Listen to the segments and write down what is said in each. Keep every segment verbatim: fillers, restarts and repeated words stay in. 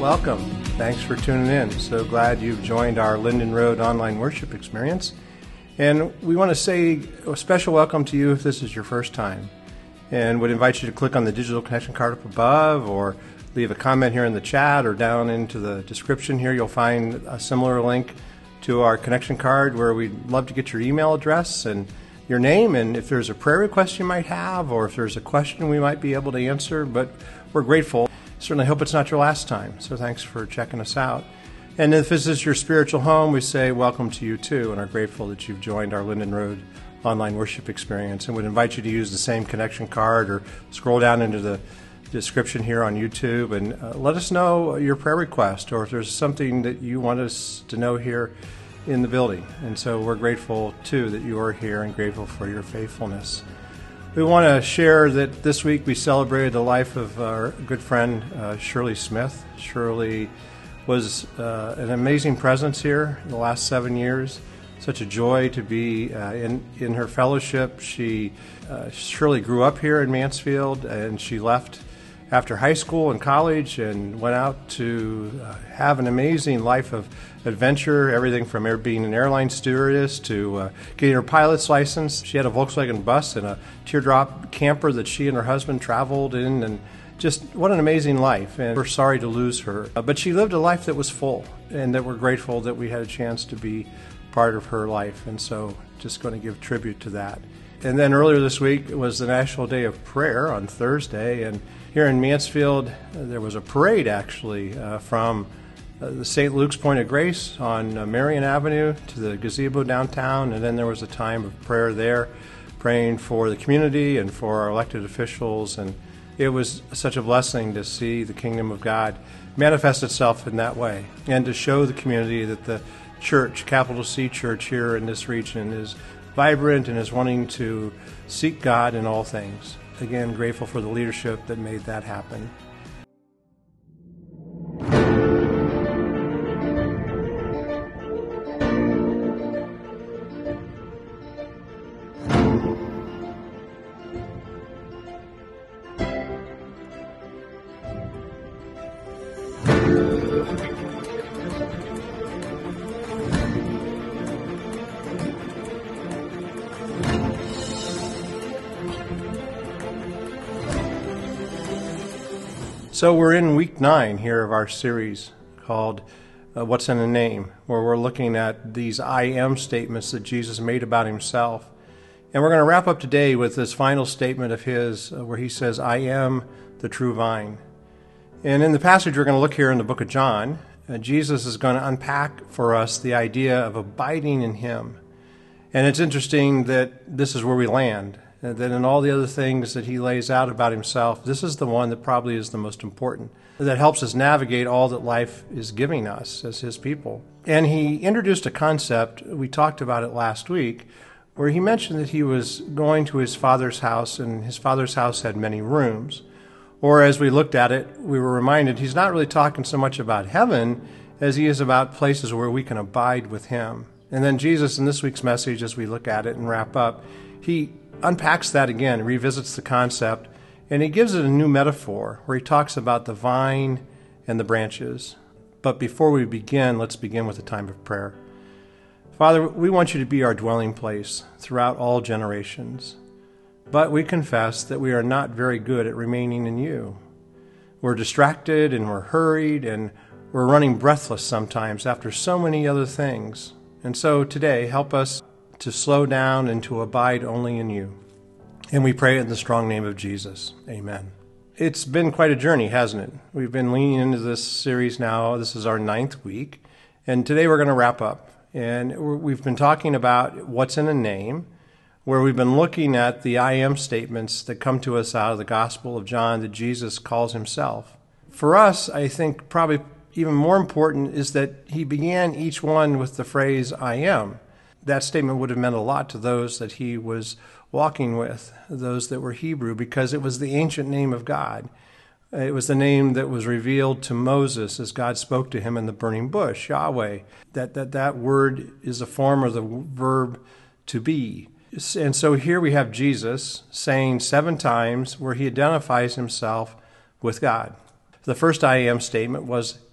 welcome. Thanks for tuning in. So glad you've joined our Linden Road online worship experience. And we want to say a special welcome to you if this is your first time. And would invite you to click on the digital connection card up above or leave a comment here in the chat or down into the description here. You'll find a similar link to our connection card where we'd love to get your email address and your name, and if there's a prayer request you might have or if there's a question we might be able to answer. But we're grateful. Certainly hope it's not your last time, so thanks for checking us out. And if this is your spiritual home, we say welcome to you too and are grateful that you've joined our Linden Road online worship experience, and would invite you to use the same connection card or scroll down into the description here on YouTube and uh, let us know your prayer request or if there's something that you want us to know here in the building. And so we're grateful too that you are here and grateful for your faithfulness. We want to share that this week we celebrated the life of our good friend uh, Shirley Smith. Shirley was uh, an amazing presence here in the last seven years. Such a joy to be uh, in, in her fellowship. She uh, Shirley grew up here in Mansfield, and she left after high school and college and went out to uh, have an amazing life of adventure, everything from air, being an airline stewardess to uh, getting her pilot's license. She had a Volkswagen bus and a teardrop camper that she and her husband traveled in, and just what an amazing life. And we're sorry to lose her. Uh, but she lived a life that was full, and that we're grateful that we had a chance to be part of her life. And so just going to give tribute to that. And then earlier this week was the National Day of Prayer on Thursday, and here in Mansfield, uh, there was a parade actually uh, from uh, the Saint Luke's Point of Grace on uh, Marion Avenue to the gazebo downtown, and then there was a time of prayer there, praying for the community and for our elected officials, and it was such a blessing to see the kingdom of God manifest itself in that way, and to show the community that the church, capital C church here in this region, is vibrant and is wanting to seek God in all things. Again, grateful for the leadership that made that happen. So we're in week nine here of our series called uh, What's in a Name, where we're looking at these I am statements that Jesus made about himself. And we're going to wrap up today with this final statement of his uh, where he says, I am the true vine. And in the passage we're going to look here in the book of John, uh, Jesus is going to unpack for us the idea of abiding in him. And it's interesting that this is where we land. And then in all the other things that he lays out about himself, this is the one that probably is the most important, that helps us navigate all that life is giving us as his people. And he introduced a concept, we talked about it last week, where he mentioned that he was going to his father's house, and his father's house had many rooms. Or as we looked at it, we were reminded he's not really talking so much about heaven as he is about places where we can abide with him. And then Jesus, in this week's message, as we look at it and wrap up, he unpacks that again, revisits the concept, and he gives it a new metaphor where he talks about the vine and the branches. But before we begin, let's begin with a time of prayer. Father, we want you to be our dwelling place throughout all generations, but we confess that we are not very good at remaining in you. We're distracted and we're hurried and we're running breathless sometimes after so many other things. And so today, help us to slow down and to abide only in you. And we pray in the strong name of Jesus. Amen. It's been quite a journey, hasn't it? We've been leaning into this series now. This is our ninth week. And today we're going to wrap up. And we've been talking about what's in a name, where we've been looking at the I am statements that come to us out of the Gospel of John that Jesus calls himself. For us, I think probably even more important is that he began each one with the phrase, I am. That statement would have meant a lot to those that he was walking with, those that were Hebrew, because it was the ancient name of God. It was the name that was revealed to Moses as God spoke to him in the burning bush, Yahweh. That that, that word is a form of the verb to be. And so here we have Jesus saying seven times where he identifies himself with God. The first I am statement was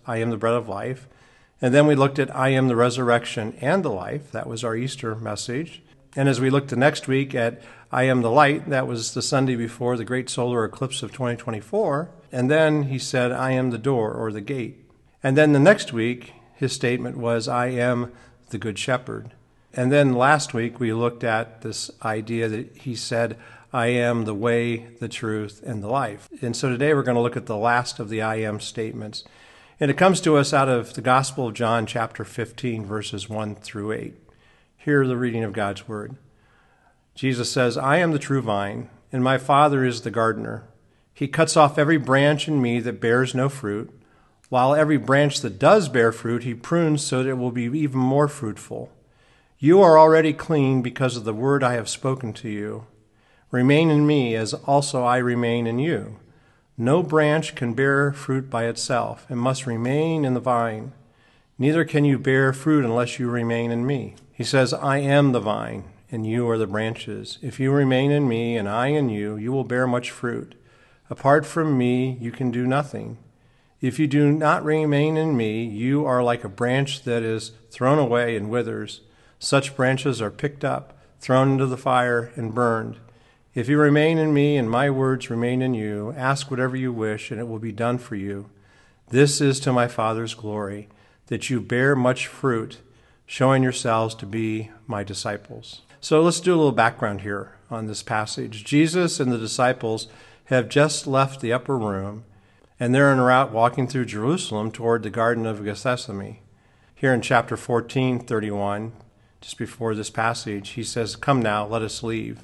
I am the bread of life. And then we looked at I am the resurrection and the life. That was our Easter message. And as we looked the next week at I am the light, that was the Sunday before the great solar eclipse of twenty twenty-four. And then he said, I am the door or the gate. And then the next week, his statement was, I am the good shepherd. And then last week, we looked at this idea that he said, I am the way, the truth, and the life. And so today we're going to look at the last of the I am statements. And it comes to us out of the Gospel of John, chapter fifteen, verses one through eight. Hear the reading of God's word. Jesus says, I am the true vine, and my Father is the gardener. He cuts off every branch in me that bears no fruit, while every branch that does bear fruit he prunes so that it will be even more fruitful. You are already clean because of the word I have spoken to you. Remain in me as also I remain in you. No branch can bear fruit by itself. It must remain in the vine. Neither can you bear fruit unless you remain in me. He says, I am the vine, and you are the branches. If you remain in me and I in you, you will bear much fruit. Apart from me, you can do nothing. If you do not remain in me, you are like a branch that is thrown away and withers. Such branches are picked up, thrown into the fire, and burned. If you remain in me and my words remain in you, ask whatever you wish, and it will be done for you. This is to my Father's glory, that you bear much fruit, showing yourselves to be my disciples. So let's do a little background here on this passage. Jesus and the disciples have just left the upper room, and they're en route walking through Jerusalem toward the Garden of Gethsemane. Here in chapter fourteen, thirty-one, just before this passage, he says, come now, let us leave.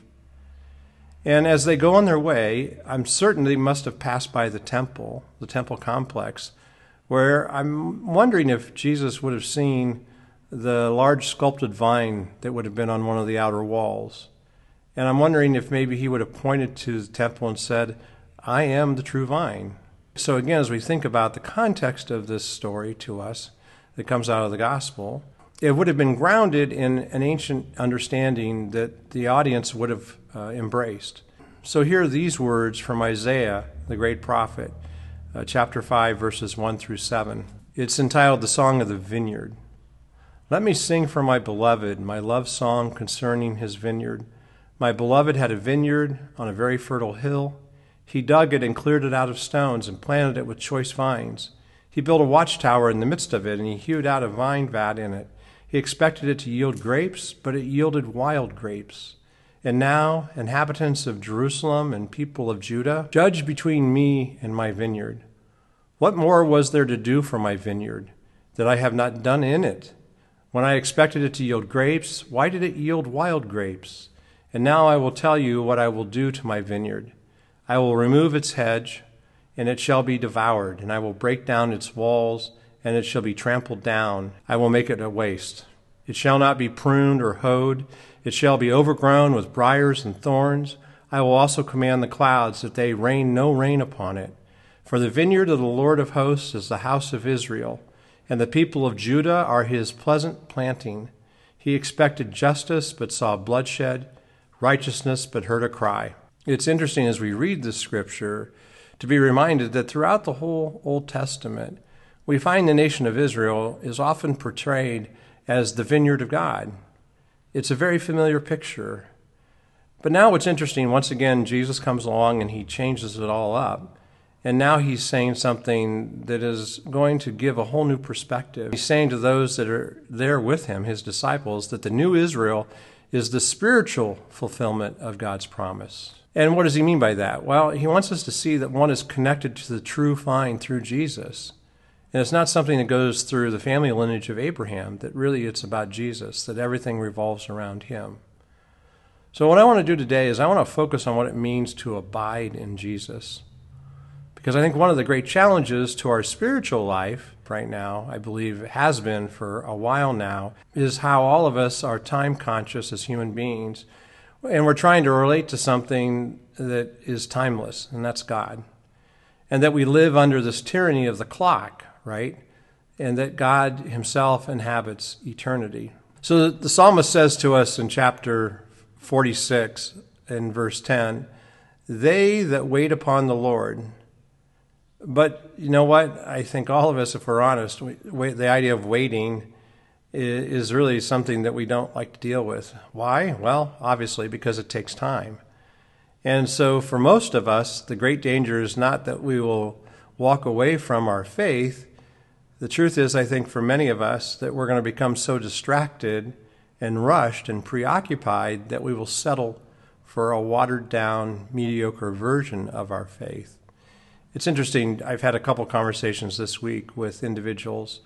And as they go on their way, I'm certain they must have passed by the temple, the temple complex, where I'm wondering if Jesus would have seen the large sculpted vine that would have been on one of the outer walls. And I'm wondering if maybe he would have pointed to the temple and said, I am the true vine. So again, as we think about the context of this story to us that comes out of the gospel, it would have been grounded in an ancient understanding that the audience would have uh, embraced. So here are these words from Isaiah, the great prophet, uh, chapter five, verses one through seven. It's entitled The Song of the Vineyard. Let me sing for my beloved my love song concerning his vineyard. My beloved had a vineyard on a very fertile hill. He dug it and cleared it out of stones and planted it with choice vines. He built a watchtower in the midst of it, and he hewed out a vine vat in it. He expected it to yield grapes, but it yielded wild grapes. And now, inhabitants of Jerusalem and people of Judah, judge between me and my vineyard. What more was there to do for my vineyard that I have not done in it? When I expected it to yield grapes, why did it yield wild grapes? And now I will tell you what I will do to my vineyard. I will remove its hedge, and it shall be devoured, and I will break down its walls, and it shall be trampled down. I will make it a waste. It shall not be pruned or hoed. It shall be overgrown with briars and thorns. I will also command the clouds that they rain no rain upon it. For the vineyard of the Lord of hosts is the house of Israel, and the people of Judah are his pleasant planting. He expected justice, but saw bloodshed, righteousness, but heard a cry. It's interesting as we read this scripture to be reminded that throughout the whole Old Testament, we find the nation of Israel is often portrayed as the vineyard of God. It's a very familiar picture. But now what's interesting, once again, Jesus comes along and he changes it all up. And now he's saying something that is going to give a whole new perspective. He's saying to those that are there with him, his disciples, that the new Israel is the spiritual fulfillment of God's promise. And what does he mean by that? Well, he wants us to see that one is connected to the true vine through Jesus. And it's not something that goes through the family lineage of Abraham, that really it's about Jesus, that everything revolves around him. So what I want to do today is I want to focus on what it means to abide in Jesus. Because I think one of the great challenges to our spiritual life right now, I believe has been for a while now, is how all of us are time conscious as human beings. And we're trying to relate to something that is timeless, and that's God. And that we live under this tyranny of the clock, right? And that God himself inhabits eternity. So the psalmist says to us in chapter forty-six, in verse ten, they that wait upon the Lord But you know what? I think all of us, if we're honest, we, we, the idea of waiting is, is really something that we don't like to deal with. Why? Well, obviously because it takes time. And so for most of us, the great danger is not that we will walk away from our faith. The truth is, I think for many of us, that we're going to become so distracted and rushed and preoccupied that we will settle for a watered-down, mediocre version of our faith. It's interesting, I've had a couple conversations this week with individuals.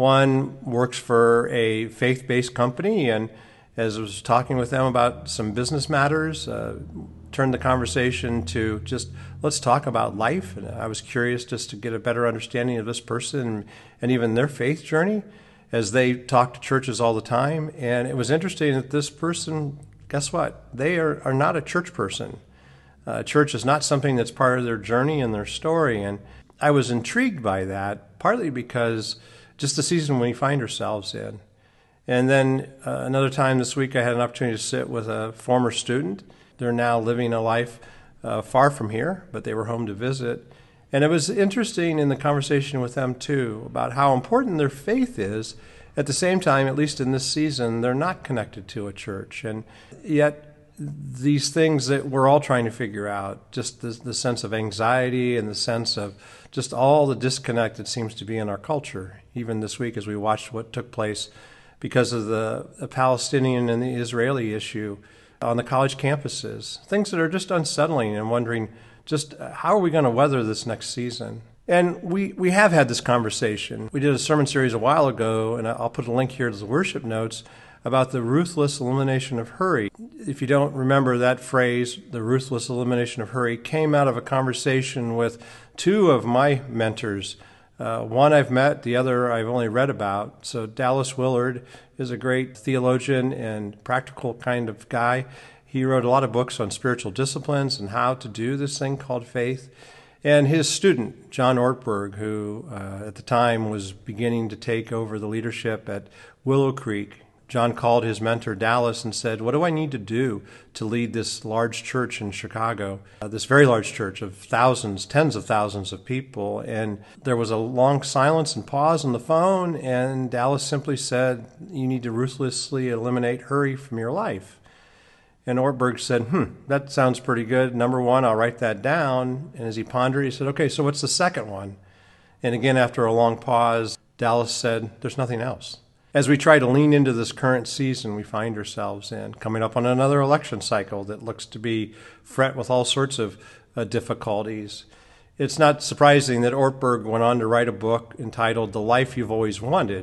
One works for a faith-based company, and as I was talking with them about some business matters, uh, turned the conversation to just, let's talk about life. And I was curious just to get a better understanding of this person and, and even their faith journey as they talk to churches all the time. And it was interesting that this person, guess what? They are, are not a church person. Uh, church is not something that's part of their journey and their story. And I was intrigued by that, partly because just the season we find ourselves in. And then uh, another time this week, I had an opportunity to sit with a former student. They're now living a life uh, far from here, but they were home to visit. And it was interesting in the conversation with them, too, about how important their faith is. At the same time, at least in this season, they're not connected to a church. And yet, these things that we're all trying to figure out, just the, the sense of anxiety and the sense of just all the disconnect that seems to be in our culture, even this week as we watched what took place because of the, the Palestinian and the Israeli issue on the college campuses, things that are just unsettling and wondering just how are we going to weather this next season? And we, we have had this conversation. We did a sermon series a while ago, and I'll put a link here to the worship notes, about the ruthless elimination of hurry. If you don't remember that phrase, the ruthless elimination of hurry, came out of a conversation with two of my mentors. Uh, one I've met, the other I've only read about. So Dallas Willard is a great theologian and practical kind of guy. He wrote a lot of books on spiritual disciplines and how to do this thing called faith. And his student, John Ortberg, who uh, at the time was beginning to take over the leadership at Willow Creek, John called his mentor Dallas and said, what do I need to do to lead this large church in Chicago, uh, this very large church of thousands, tens of thousands of people? And there was a long silence and pause on the phone, and Dallas simply said, you need to ruthlessly eliminate hurry from your life. And Ortberg said, hmm, that sounds pretty good. Number one, I'll write that down. And as he pondered, he said, okay, so what's the second one? And again, after a long pause, Dallas said, there's nothing else. As we try to lean into this current season we find ourselves in, coming up on another election cycle that looks to be fraught with all sorts of uh, difficulties, it's not surprising that Ortberg went on to write a book entitled The Life You've Always Wanted.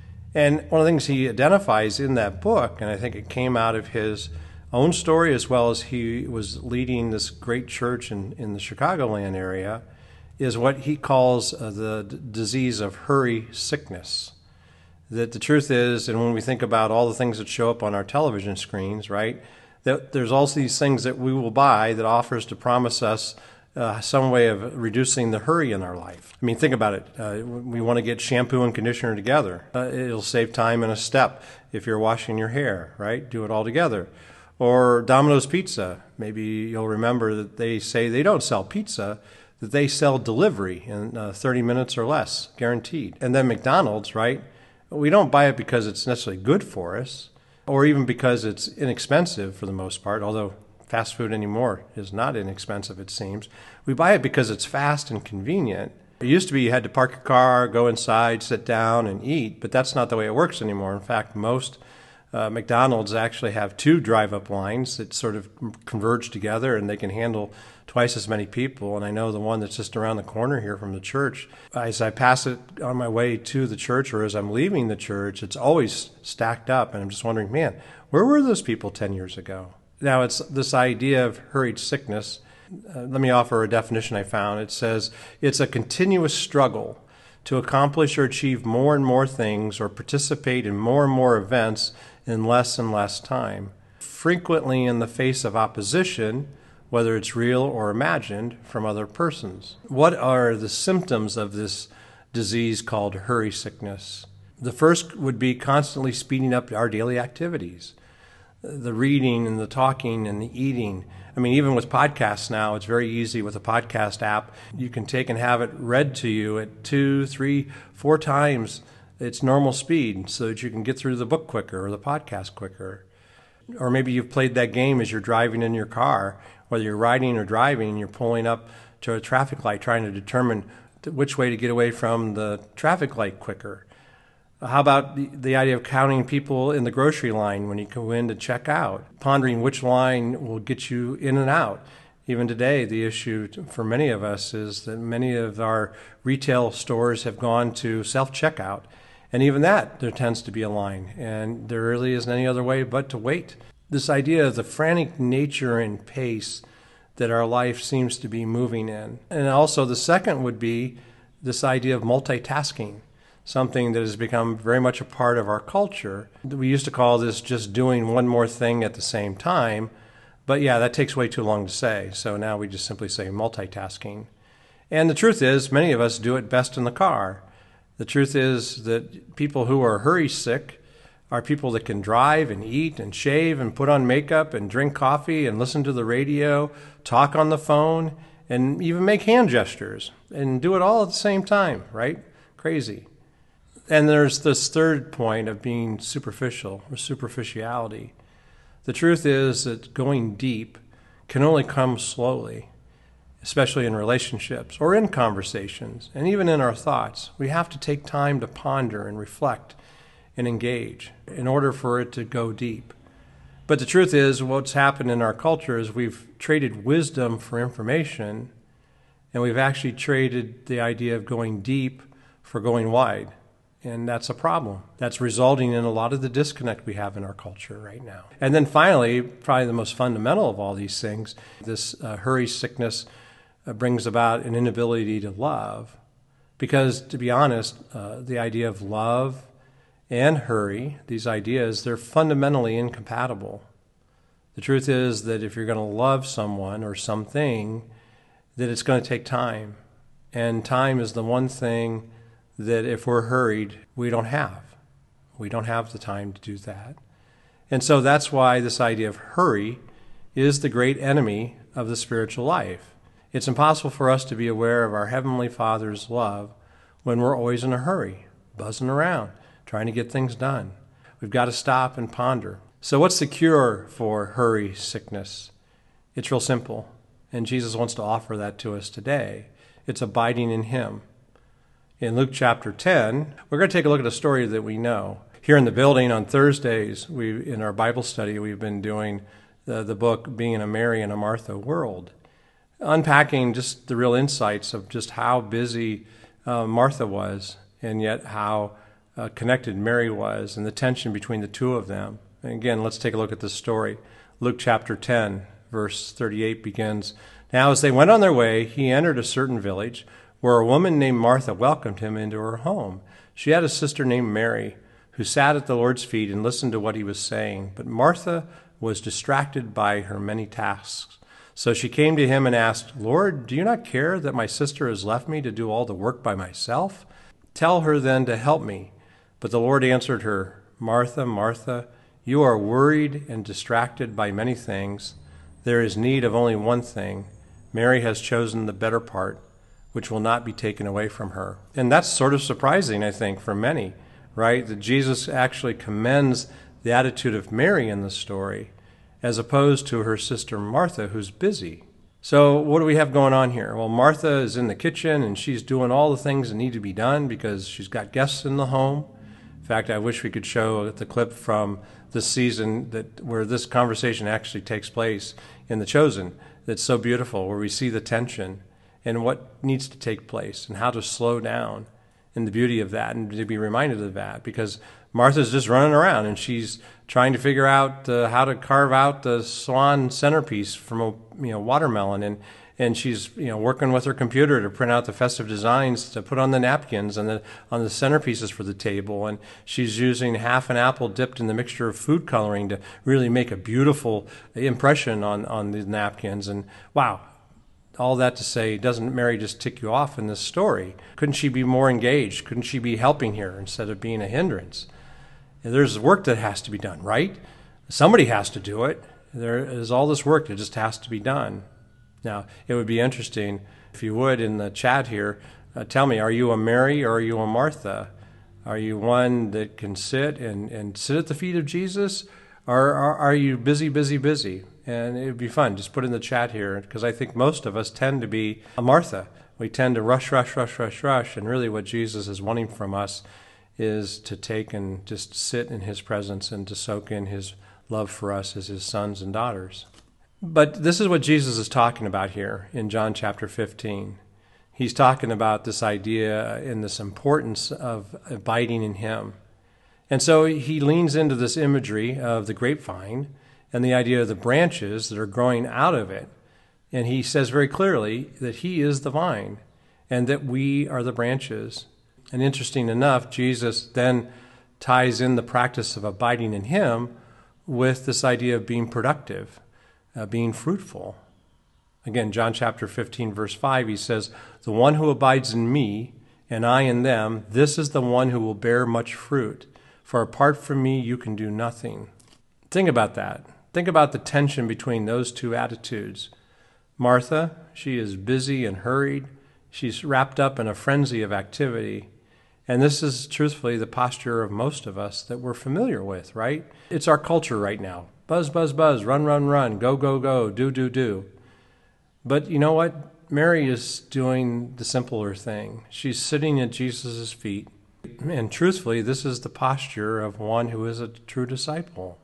And one of the things he identifies in that book, and I think it came out of his own story as well as he was leading this great church in, in the Chicagoland area, is what he calls uh, the d- disease of hurry sickness. That the truth is, and when we think about all the things that show up on our television screens, right, that there's also these things that we will buy that offers to promise us uh, some way of reducing the hurry in our life. I mean, think about it. Uh, we want to get shampoo and conditioner together. Uh, it'll save time in a step if you're washing your hair, right? Do it all together. Or Domino's Pizza. Maybe you'll remember that they say they don't sell pizza, that they sell delivery in uh, thirty minutes or less, guaranteed. And then McDonald's, right? We don't buy it because it's necessarily good for us, or even because it's inexpensive for the most part, although fast food anymore is not inexpensive, it seems. We buy it because it's fast and convenient. It used to be you had to park your car, go inside, sit down, and eat, but that's not the way it works anymore. In fact, most uh, McDonald's actually have two drive-up lines that sort of converge together, and they can handle twice as many people. And I know the one that's just around the corner here from the church, as I pass it on my way to the church or as I'm leaving the church, it's always stacked up. And I'm just wondering, man, where were those people ten years ago? Now, it's this idea of hurried sickness. Uh, let me offer a definition I found. It says it's a continuous struggle to accomplish or achieve more and more things or participate in more and more events in less and less time, frequently in the face of opposition, whether it's real or imagined, from other persons. What are the symptoms of this disease called hurry sickness? The first would be constantly speeding up our daily activities. the reading and the talking and the eating. I mean, even with podcasts now, it's very easy with a podcast app. You can take and have it read to you at two, three, four times its normal speed so that you can get through the book quicker or the podcast quicker. Or maybe you've played that game as you're driving in your car, whether you're riding or driving, you're pulling up to a traffic light trying to determine which way to get away from the traffic light quicker. How about the, the idea of counting people in the grocery line when you go in to check out, pondering which line will get you in and out? Even today, the issue for many of us is that many of our retail stores have gone to self-checkout. And even that, there tends to be a line. And there really isn't any other way but to wait. This idea of the frantic nature and pace that our life seems to be moving in. And also the second would be this idea of multitasking, something that has become very much a part of our culture. We used to call this just doing one more thing at the same time, but yeah, that takes way too long to say. So now we just simply say multitasking. And the truth is, many of us do it best in the car. The truth is that people who are hurry sick are people that can drive and eat and shave and put on makeup and drink coffee and listen to the radio, talk on the phone, and even make hand gestures and do it all at the same time, right? Crazy. And there's this third point of being superficial or superficiality. The truth is that going deep can only come slowly, especially in relationships or in conversations, and even in our thoughts. We have to take time to ponder and reflect and engage in order for it to go deep. But the truth is, what's happened in our culture is we've traded wisdom for information, and we've actually traded the idea of going deep for going wide. And that's a problem. That's resulting in a lot of the disconnect we have in our culture right now. And then finally, probably the most fundamental of all these things, this uh, hurry sickness uh, brings about an inability to love. Because to be honest, uh, the idea of love and hurry, these ideas, they're fundamentally incompatible. The truth is that if you're going to love someone or something, that it's going to take time. And time is the one thing that if we're hurried, we don't have. We don't have the time to do that. And so that's why this idea of hurry is the great enemy of the spiritual life. It's impossible for us to be aware of our Heavenly Father's love when we're always in a hurry, buzzing around, trying to get things done. We've got to stop and ponder. So what's the cure for hurry sickness? It's real simple, and Jesus wants to offer that to us today. It's abiding in Him. In Luke chapter ten, we're going to take a look at a story that we know. Here in the building on Thursdays, we in our Bible study, we've been doing the, the book Being a Mary and a Martha World, unpacking just the real insights of just how busy uh, Martha was, and yet how uh, connected Mary was, and the tension between the two of them. And again, let's take a look at this story. Luke chapter ten, verse thirty-eight begins, "Now as they went on their way, he entered a certain village, where a woman named Martha welcomed him into her home. She had a sister named Mary, who sat at the Lord's feet and listened to what he was saying. But Martha was distracted by her many tasks. So she came to him and asked, 'Lord, do you not care that my sister has left me to do all the work by myself? Tell her then to help me.' But the Lord answered her, 'Martha, Martha, you are worried and distracted by many things. There is need of only one thing. Mary has chosen the better part, which will not be taken away from her.'" And that's sort of surprising, I think, for many, right? That Jesus actually commends the attitude of Mary in the story, as opposed to her sister Martha, who's busy. So what do we have going on here? Well, Martha is in the kitchen, and she's doing all the things that need to be done because she's got guests in the home. In fact, I wish we could show the clip from this season that where this conversation actually takes place in The Chosen. That's so beautiful, where we see the tension and what needs to take place and how to slow down and the beauty of that, and to be reminded of that, because Martha's just running around and she's trying to figure out uh, how to carve out the swan centerpiece from a you know watermelon, and and she's you know working with her computer to print out the festive designs to put on the napkins and the on the centerpieces for the table, and she's using half an apple dipped in the mixture of food coloring to really make a beautiful impression on on the napkins. And wow, all that to say, doesn't Mary just tick you off in this story? Couldn't she be more engaged? Couldn't she be helping here instead of being a hindrance? And there's work that has to be done, right? Somebody has to do it. There is all this work that just has to be done. Now, it would be interesting, if you would, in the chat here, uh, tell me, are you a Mary or are you a Martha? Are you one that can sit and, and sit at the feet of Jesus? Or are, are you busy, busy, busy? And it would be fun. Just put in the chat here, because I think most of us tend to be a Martha. We tend to rush, rush, rush, rush, rush, and really what Jesus is wanting from us is to take and just sit in his presence and to soak in his love for us as his sons and daughters. But this is what Jesus is talking about here in John chapter fifteen. He's talking about this idea and this importance of abiding in him. And so he leans into this imagery of the grapevine and the idea of the branches that are growing out of it. And he says very clearly that he is the vine and that we are the branches. And interesting enough, Jesus then ties in the practice of abiding in him with this idea of being productive, uh, being fruitful. Again, John chapter fifteen, verse five, he says, "The one who abides in me, and I in them, this is the one who will bear much fruit. For apart from me, you can do nothing." Think about that. Think about the tension between those two attitudes. Martha, she is busy and hurried. She's wrapped up in a frenzy of activity. And this is truthfully the posture of most of us that we're familiar with, right? It's our culture right now. Buzz, buzz, buzz, run, run, run, go, go, go, do, do, do. But you know what? Mary is doing the simpler thing. She's sitting at Jesus' feet. And truthfully, this is the posture of one who is a true disciple.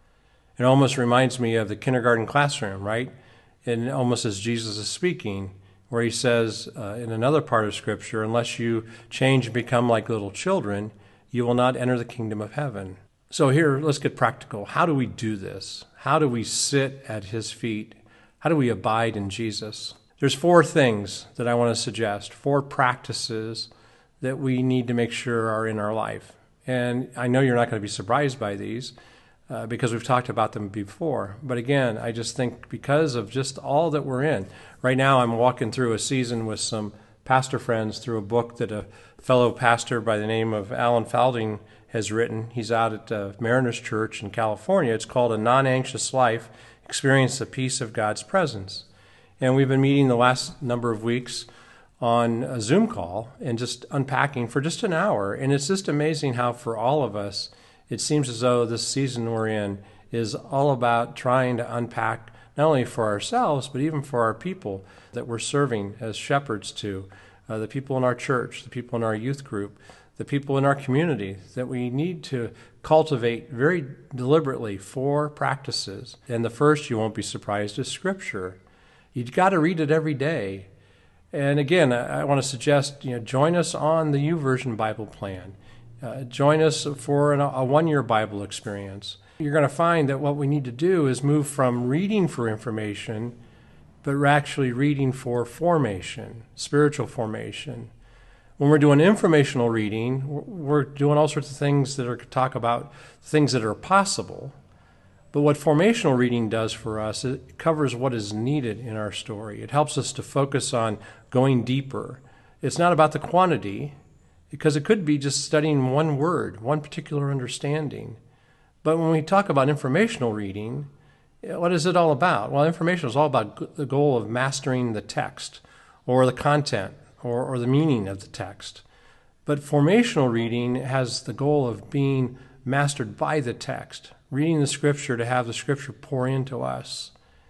It almost reminds me of the kindergarten classroom, right? And almost as Jesus is speaking, where he says uh, in another part of Scripture, unless you change and become like little children, you will not enter the kingdom of heaven. So here, let's get practical. How do we do this? How do we sit at his feet? How do we abide in Jesus? There's four things that I want to suggest, four practices that we need to make sure are in our life. And I know you're not going to be surprised by these uh, because we've talked about them before. But again, I just think because of just all that we're in. Right now I'm walking through a season with some pastor friends through a book that a fellow pastor by the name of Alan Falding has written. He's out at uh, Mariners Church in California. It's called A Non-Anxious Life, Experience the Peace of God's Presence. And we've been meeting the last number of weeks on a Zoom call and just unpacking for just an hour. And it's just amazing how for all of us, it seems as though this season we're in is all about trying to unpack not only for ourselves, but even for our people that we're serving as shepherds to, uh, the people in our church, the people in our youth group, the people in our community, that we need to cultivate very deliberately four practices. And the first, you won't be surprised, is Scripture. You've got to read it every day. And again, I, I want to suggest, you know, join us on the YouVersion Bible plan. Uh, join us for an, a one-year Bible experience. You're going to find that what we need to do is move from reading for information, but we're actually reading for formation, spiritual formation. When we're doing informational reading, we're doing all sorts of things that are talk about things that are possible. But what formational reading does for us, it covers what is needed in our story. It helps us to focus on going deeper. It's not about the quantity, because it could be just studying one word, one particular understanding. But when we talk about informational reading, what is it all about? Well, information is all about the goal of mastering the text or the content or, or the meaning of the text. But formational reading has the goal of being mastered by the text, reading the Scripture to have the Scripture pour into us,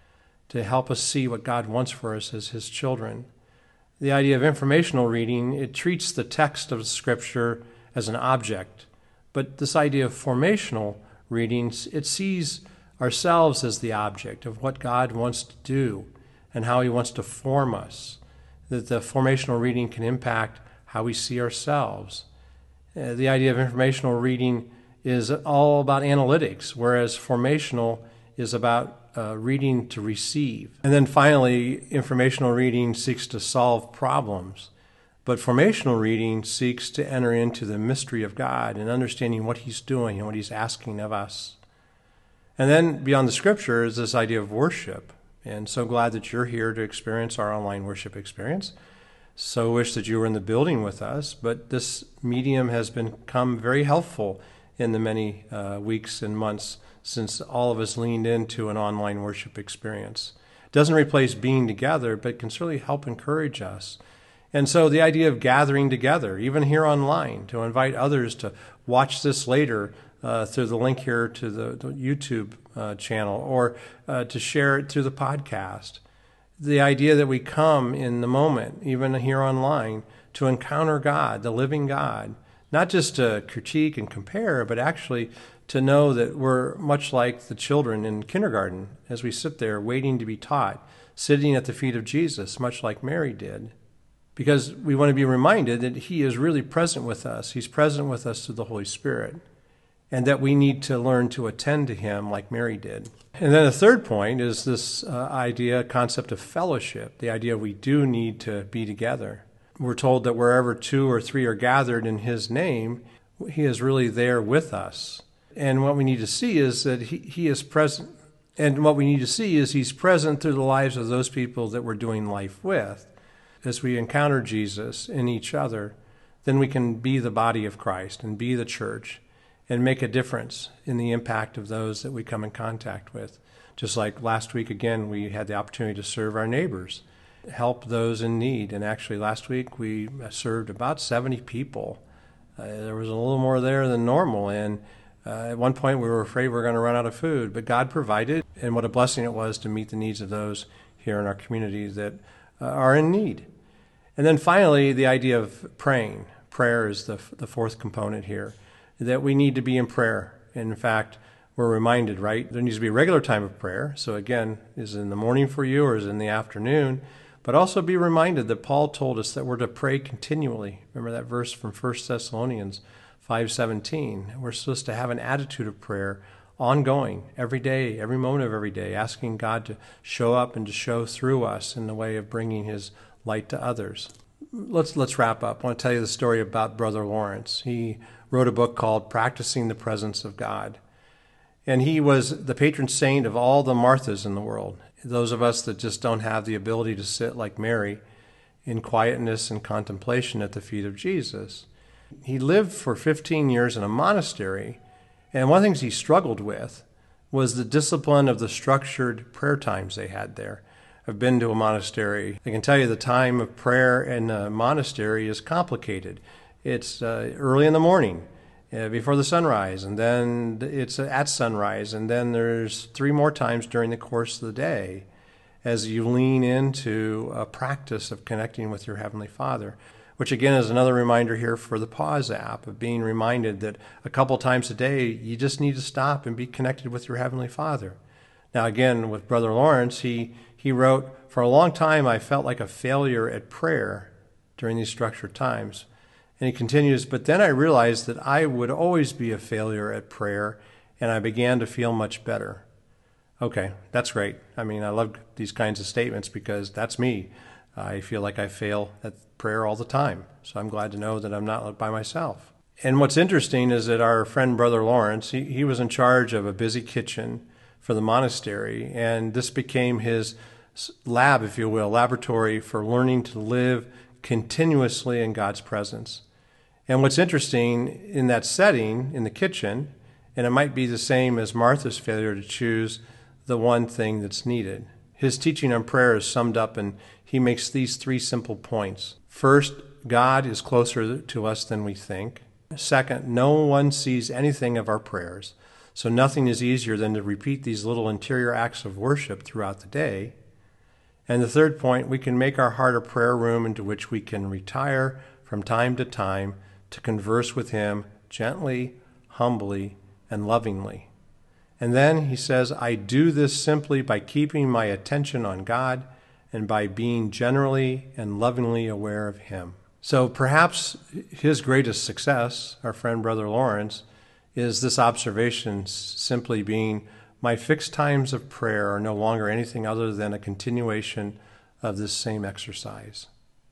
to help us see what God wants for us as his children. The idea of informational reading, it treats the text of the Scripture as an object. But this idea of formational reading, it sees ourselves as the object of what God wants to do and how he wants to form us. That the formational reading can impact how we see ourselves. Uh, the idea of informational reading is all about analytics, whereas formational is about uh, reading to receive. And then finally, informational reading seeks to solve problems. But formational reading seeks to enter into the mystery of God and understanding what he's doing and what he's asking of us. And then beyond the Scripture is this idea of worship. And so glad that you're here to experience our online worship experience. So wish that you were in the building with us, but this medium has become very helpful in the many uh, weeks and months since all of us leaned into an online worship experience. It doesn't replace being together, but can certainly help encourage us. And so the idea of gathering together, even here online, to invite others to watch this later uh, through the link here to the, the YouTube uh, channel, or uh, to share it through the podcast. The idea that we come in the moment, even here online, to encounter God, the living God, not just to critique and compare, but actually to know that we're much like the children in kindergarten as we sit there waiting to be taught, sitting at the feet of Jesus, much like Mary did. Because we want to be reminded that he is really present with us. He's present with us through the Holy Spirit, and that we need to learn to attend to him like Mary did. And then the third point is this uh, idea, concept of fellowship, the idea we do need to be together. We're told that wherever two or three are gathered in his name, he is really there with us. And what we need to see is that he, he is present. And what we need to see is he's present through the lives of those people that we're doing life with. As we encounter Jesus in each other, then we can be the body of Christ and be the church and make a difference in the impact of those that we come in contact with. Just like last week, again, we had the opportunity to serve our neighbors, help those in need. And actually last week we served about seventy people. Uh, there was a little more there than normal. And uh, at one point we were afraid we were going to run out of food, but God provided. And what a blessing it was to meet the needs of those here in our community that uh, are in need. And then finally, the idea of praying. Prayer is the the fourth component here, that we need to be in prayer. And in fact, we're reminded, right, there needs to be a regular time of prayer. So again, is it in the morning for you or is it in the afternoon? But also be reminded that Paul told us that we're to pray continually. Remember that verse from First Thessalonians five seventeen. We're supposed to have an attitude of prayer ongoing, every day, every moment of every day, asking God to show up and to show through us in the way of bringing his light to others. Let's let's wrap up. I want to tell you the story about Brother Lawrence. He wrote a book called Practicing the Presence of God. And he was the patron saint of all the Marthas in the world, those of us that just don't have the ability to sit like Mary in quietness and contemplation at the feet of Jesus. He lived for fifteen years in a monastery, and one of the things he struggled with was the discipline of the structured prayer times they had there. I've been to a monastery. I can tell you the time of prayer in a monastery is complicated. It's uh, early in the morning, uh, before the sunrise, and then it's at sunrise, and then there's three more times during the course of the day as you lean into a practice of connecting with your Heavenly Father, which again is another reminder here for the Pause app of being reminded that a couple times a day you just need to stop and be connected with your Heavenly Father. Now again, with Brother Lawrence, he He wrote, for a long time I felt like a failure at prayer during these structured times. And he continues, but then I realized that I would always be a failure at prayer, and I began to feel much better. Okay, that's great. I mean, I love these kinds of statements because that's me. I feel like I fail at prayer all the time. So I'm glad to know that I'm not by myself. And what's interesting is that our friend Brother Lawrence, he, he was in charge of a busy kitchen for the monastery, and this became his lab, if you will, laboratory for learning to live continuously in God's presence. And what's interesting in that setting, in the kitchen, and it might be the same as Martha's failure to choose the one thing that's needed. His teaching on prayer is summed up, and he makes these three simple points. First, God is closer to us than we think. Second, no one sees anything of our prayers, so nothing is easier than to repeat these little interior acts of worship throughout the day. And the third point, we can make our heart a prayer room into which we can retire from time to time to converse with him gently, humbly, and lovingly. And then he says, I do this simply by keeping my attention on God and by being generally and lovingly aware of him. So perhaps his greatest success, our friend Brother Lawrence, is this observation simply being, my fixed times of prayer are no longer anything other than a continuation of this same exercise.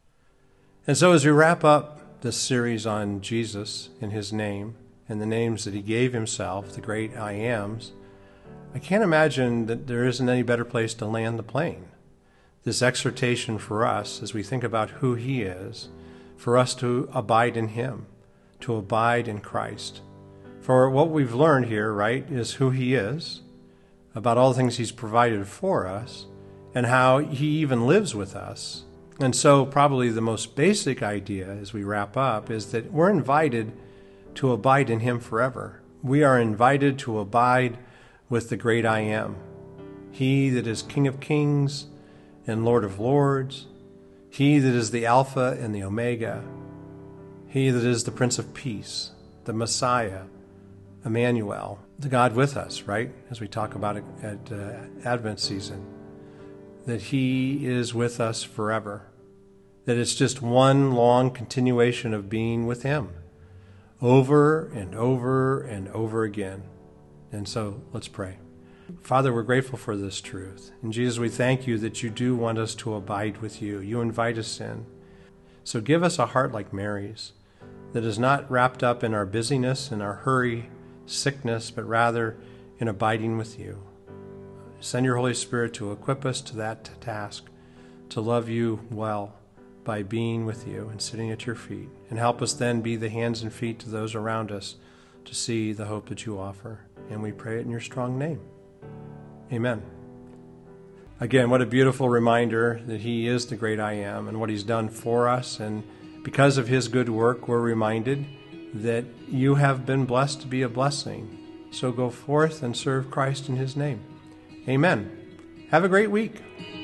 And so as we wrap up this series on Jesus in his name and the names that he gave himself, the great I Ams, I can't imagine that there isn't any better place to land the plane. This exhortation for us as we think about who he is, for us to abide in him, to abide in Christ, For what we've learned here, right, is who he is, about all the things he's provided for us, and how he even lives with us. And so probably the most basic idea as we wrap up is that we're invited to abide in him forever. We are invited to abide with the great I Am, he that is King of Kings and Lord of Lords, he that is the Alpha and the Omega, he that is the Prince of Peace, the Messiah, Emmanuel, the God with us, right? As we talk about it at uh, Advent season, that he is with us forever, that it's just one long continuation of being with him over and over and over again. And so let's pray. Father, we're grateful for this truth. And Jesus, we thank you that you do want us to abide with you. You invite us in. So give us a heart like Mary's, that is not wrapped up in our busyness and our hurry, sickness, but rather in abiding with you. Send your Holy Spirit to equip us to that task, to love you well by being with you and sitting at your feet, and help us then be the hands and feet to those around us to see the hope that you offer. And we pray it in your strong name. Amen. Again, what a beautiful reminder that he is the great I Am and what he's done for us. And because of his good work, we're reminded that you have been blessed to be a blessing. So go forth and serve Christ in his name. Amen. Have a great week.